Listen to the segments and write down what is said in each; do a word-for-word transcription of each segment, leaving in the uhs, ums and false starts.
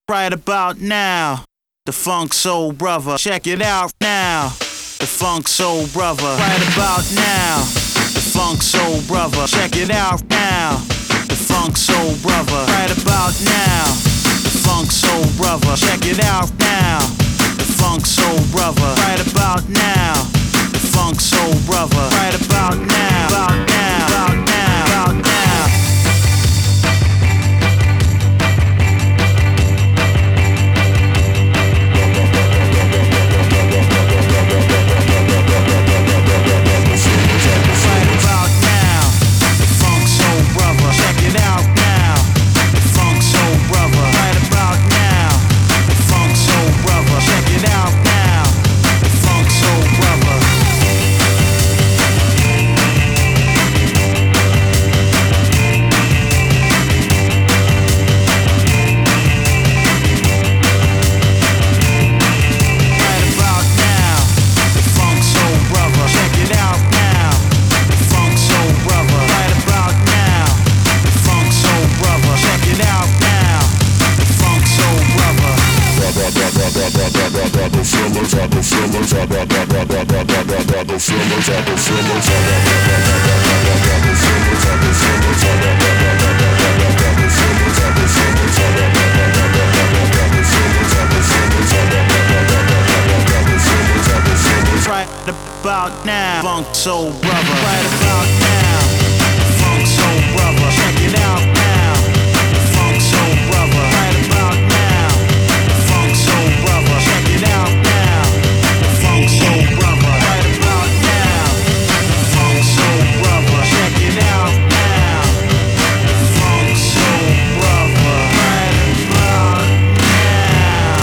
right about now. The Funk Soul Brother, check it out now. The Funk Soul Brother, right about now. The Funk Soul Brother, check it out now. The Funk Soul Brother, right about now. The Funk Soul Brother, check it out now. The Funk Soul Brother, right about now. The Funk Soul Brother, right about now. About now, about now, about now. About now, Funk Soul Brother, right about now. Funk Soul Brother, check it out now. Funk Soul Brother, right about now. Funk Soul Brother, check it out now. Funk Soul Brother, right about now. Funk Soul Brother, check it out now. Funk Soul Brother, right about now.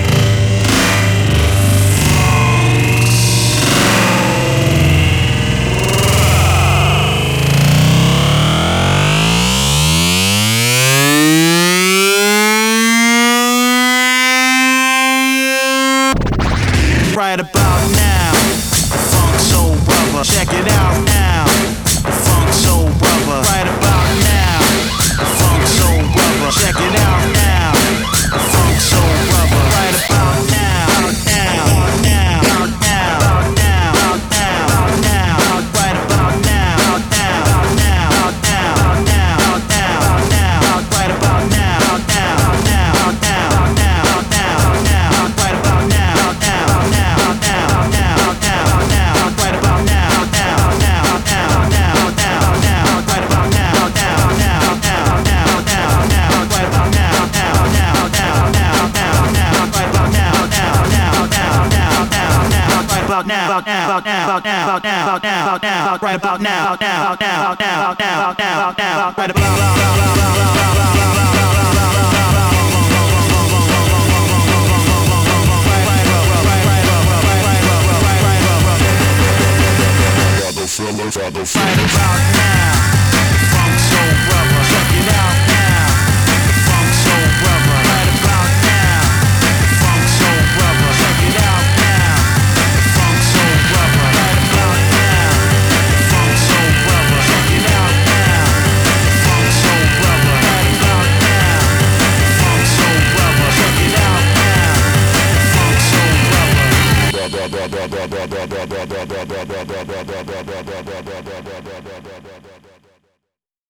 Right about now, Funk Soul Brother, check it out now. Funk Soul Brother, right about now. Funk Soul Brother, check it out now. Funk Soul Brother, right about now. Now, now, now, now, now, now, right about now. Now, now, now, now, now, right about now. Now, now, now, now, now, right about now. About now, about now, about now, about now, about now, about now, about now, right about now, about now, about now, about now, about now, about now, about now, right about right about now. Funk Soul Brother, check it out now. Funk Soul Brother, right about now. Funk Soul Brother, check it out now. Funk Soul Brother, right about now. Funk Soul Brother, check it out now. Funk Soul Brother, right about now. Funk Soul Brother, check it out now. Funk Soul Brother.